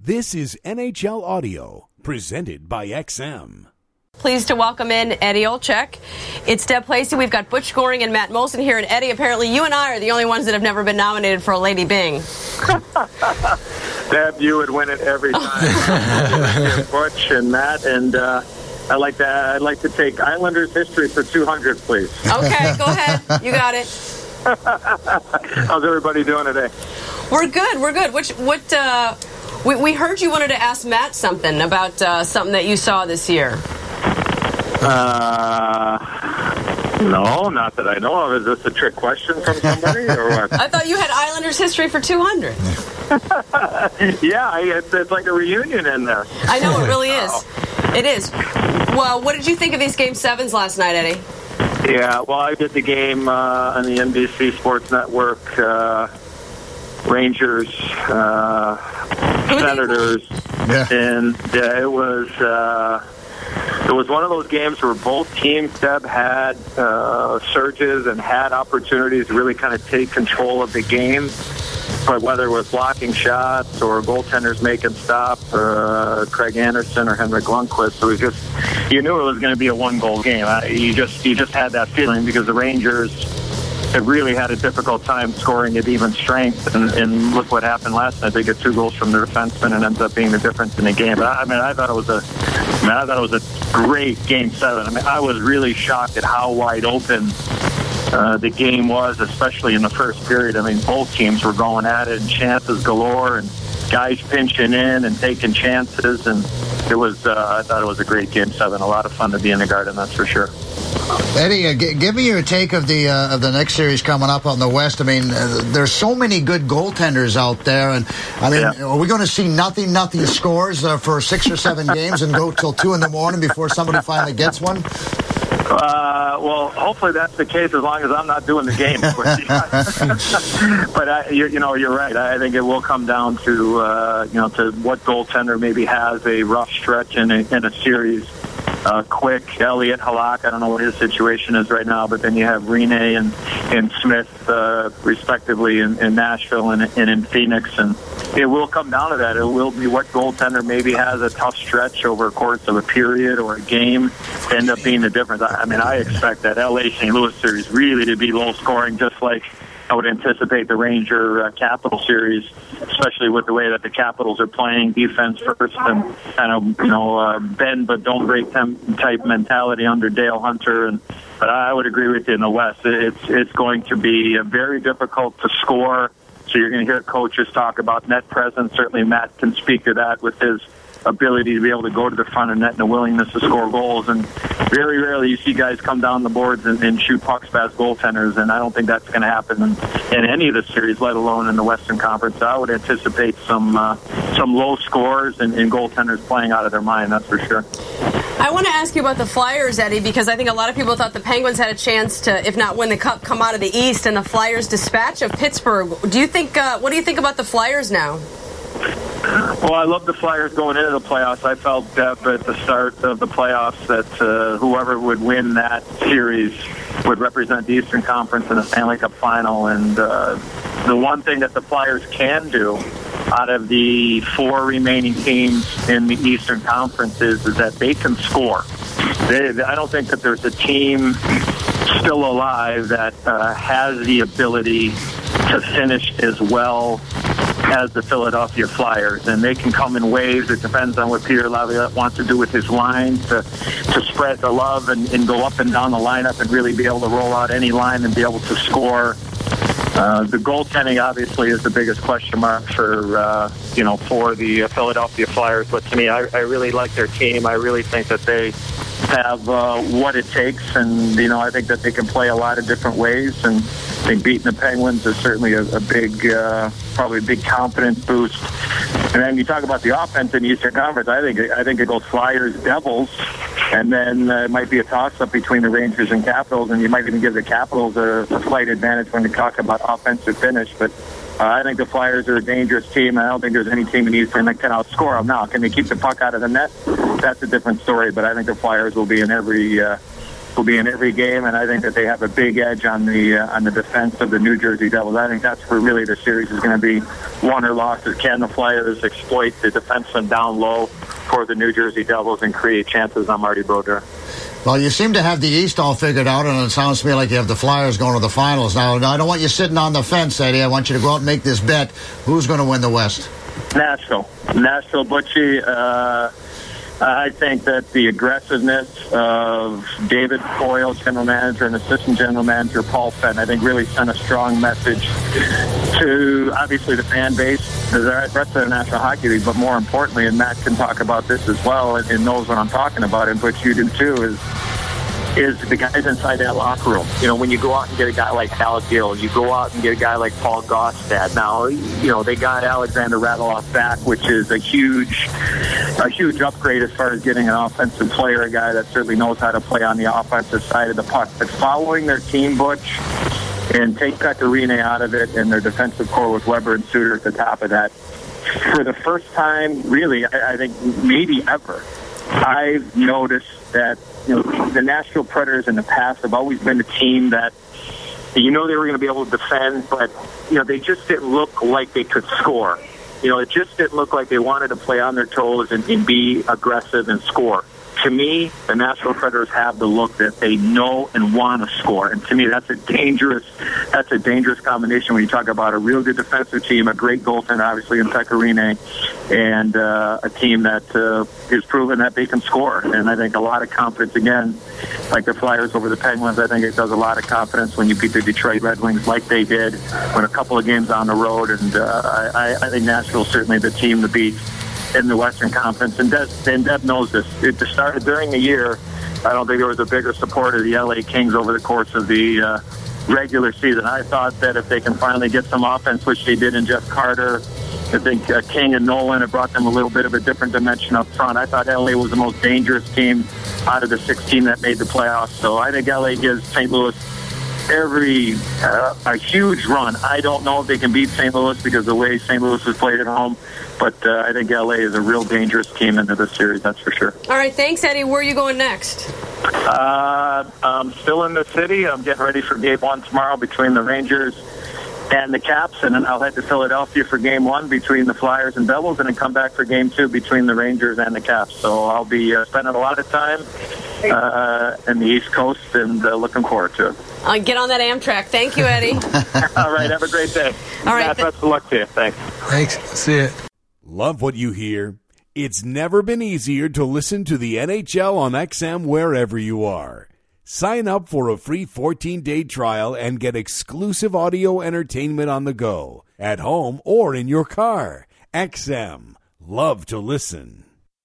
This is NHL Audio, presented by XM. Pleased to welcome in Eddie Olczyk. It's Deb Placey. We've got Butch Goring and Matt Moulson here. And Eddie, apparently you and I are the only ones that have never been nominated for a Lady Byng. Deb, you would win it every time. Butch and Matt, and I'd like to take Islanders history for 200, please. Okay, go ahead. You got it. How's everybody doing today? We're good. We heard you wanted to ask Matt something about something that you saw this year. No, not that I know of. Is this a trick question from somebody or what? I thought you had Islanders history for 200. Yeah, it's like a reunion in there. I know, it really is. It is. Well, what did you think of these Game 7s last night, Eddie? Yeah, well, I did the game on the NBC Sports Network, Rangers, Senators, and it was one of those games where both teams, Deb, had surges and had opportunities to really kind of take control of the game. But whether it was blocking shots or goaltenders making stops, Craig Anderson or Henrik Lundqvist, it was just, you knew it was going to be a one-goal game. You just had that feeling because the Rangers had really had a difficult time scoring at even strength. And look what happened last night. They get 2 goals from their defenseman and ends up being the difference in the game. I thought it was a great Game 7. I was really shocked at how wide open the game was, especially in the first period. Both teams were going at it and chances galore and guys pinching in and taking chances. And it was, I thought it was a great Game 7. A lot of fun to be in the Garden, that's for sure. Eddie, give me your take of the next series coming up on the West. There's so many good goaltenders out there, and Are we going to see nothing scores for 6 or 7 games and go till 2 a.m. before somebody finally gets one? Well, hopefully that's the case as long as I'm not doing the game. But you're right. I think it will come down to to what goaltender maybe has a rough stretch in a series. Quick, Elliott, Halak, I don't know what his situation is right now, but then you have Rene and Smith, respectively, in Nashville and in Phoenix. And it will come down to that. It will be what goaltender maybe has a tough stretch over a course of a period or a game to end up being the difference. I expect that L.A.-St. Louis series really to be low-scoring, just like I would anticipate the Ranger Capital series, especially with the way that the Capitals are playing defense first and kind of, bend but don't break type mentality under Dale Hunter. But I would agree with you in the West. It's going to be very difficult to score. So you're going to hear coaches talk about net presence. Certainly Matt can speak to that with his ability to be able to go to the front of net and a willingness to score goals. And very rarely you see guys come down the boards and shoot pucks past goaltenders, and I don't think that's going to happen in any of the series, let alone in the Western Conference. So I would anticipate some low scores and goaltenders playing out of their mind, that's for sure. I want to ask you about the Flyers, Eddie, because I think a lot of people thought the Penguins had a chance to, if not win the Cup, come out of the East, and the Flyers' dispatch of Pittsburgh. What do you think about the Flyers now? Well, I love the Flyers going into the playoffs. I felt, Deb, at the start of the playoffs that whoever would win that series would represent the Eastern Conference in the Stanley Cup Final. And the one thing that the Flyers can do out of the 4 remaining teams in the Eastern Conference is that they can score. I don't think that there's a team still alive that has the ability to finish as well as the Philadelphia Flyers, and they can come in waves. It depends on what Peter Laviolette wants to do with his line to spread the love and go up and down the lineup and really be able to roll out any line and be able to score. The goaltending obviously is the biggest question mark for the Philadelphia Flyers. But to me, I really like their team. I really think that they have what it takes, and I think that they can play a lot of different ways. And I think beating the Penguins is certainly a big, probably a big confidence boost. And then you talk about the offense in the Eastern Conference. I think it goes Flyers, Devils, and then it might be a toss-up between the Rangers and Capitals, and you might even give the Capitals a slight advantage when you talk about offensive finish. But I think the Flyers are a dangerous team. I don't think there's any team in the Eastern that can outscore them now. Can they keep the puck out of the net? That's a different story. But I think the Flyers will be in every will be in every game, and I think that they have a big edge on the defense of the New Jersey Devils. I think that's where really the series is going to be won or lost. Can the Flyers exploit the defenseman down low for the New Jersey Devils and create chances on Marty Brodeur? Well, you seem to have the East all figured out, and it sounds to me like you have the Flyers going to the finals. Now, I don't want you sitting on the fence, Eddie. I want you to go out and make this bet. Who's going to win the West? Nashville, Butchie. I think that the aggressiveness of David Poile, general manager, and assistant general manager Paul Fenton, I think really sent a strong message to, obviously, the fan base, the rest of the National Hockey League, but more importantly, and Matt can talk about this as well and knows what I'm talking about, and Butch, you do too, is the guys inside that locker room. You know, when you go out and get a guy like Alec Gill, you go out and get a guy like Paul Gaustad. Now, you know, they got Alexander Radulov back, which is a huge upgrade as far as getting an offensive player, a guy that certainly knows how to play on the offensive side of the puck. But following their team, Butch, and take Pecorine out of it and their defensive core with Weber and Suter at the top of that, for the first time, really, I think maybe ever, I've noticed that, you know, the Nashville Predators in the past have always been a team that, you know, they were going to be able to defend, but, you know, they just didn't look like they could score. You know, it just didn't look like they wanted to play on their toes and be aggressive and score. To me, the Nashville Predators have the look that they know and want to score. And to me, that's a dangerous combination when you talk about a real good defensive team, a great goaltender, obviously, in Pecorine, and a team that is proven that they can score. And I think a lot of confidence, again, like the Flyers over the Penguins, I think it does a lot of confidence when you beat the Detroit Red Wings like they did, when a couple of games on the road. And I think Nashville's certainly the team to beat in the Western Conference, and Deb knows this. It started during the year. I don't think there was a bigger support of the LA Kings over the course of the regular season. I thought that if they can finally get some offense, which they did in Jeff Carter, I think King and Nolan have brought them a little bit of a different dimension up front. I thought LA was the most dangerous team out of the 16 that made the playoffs. So I think LA gives St. Louis a huge run. I don't know if they can beat St. Louis because of the way St. Louis has played at home, but I think LA is a real dangerous team into this series, that's for sure. All right, thanks, Eddie. Where are you going next? I'm still in the city. I'm getting ready for Game 1 tomorrow between the Rangers and the Caps, and then I'll head to Philadelphia for Game 1 between the Flyers and Devils, and then come back for Game 2 between the Rangers and the Caps. So I'll be spending a lot of time in the East Coast, and looking forward to it. I'll get on that Amtrak. Thank you, Eddie. All right, have a great day. All right. Best of luck to you. Thanks. See ya. Love what you hear? It's never been easier to listen to the NHL on XM wherever you are. Sign up for a free 14-day trial and get exclusive audio entertainment on the go, at home or in your car. XM. Love to listen.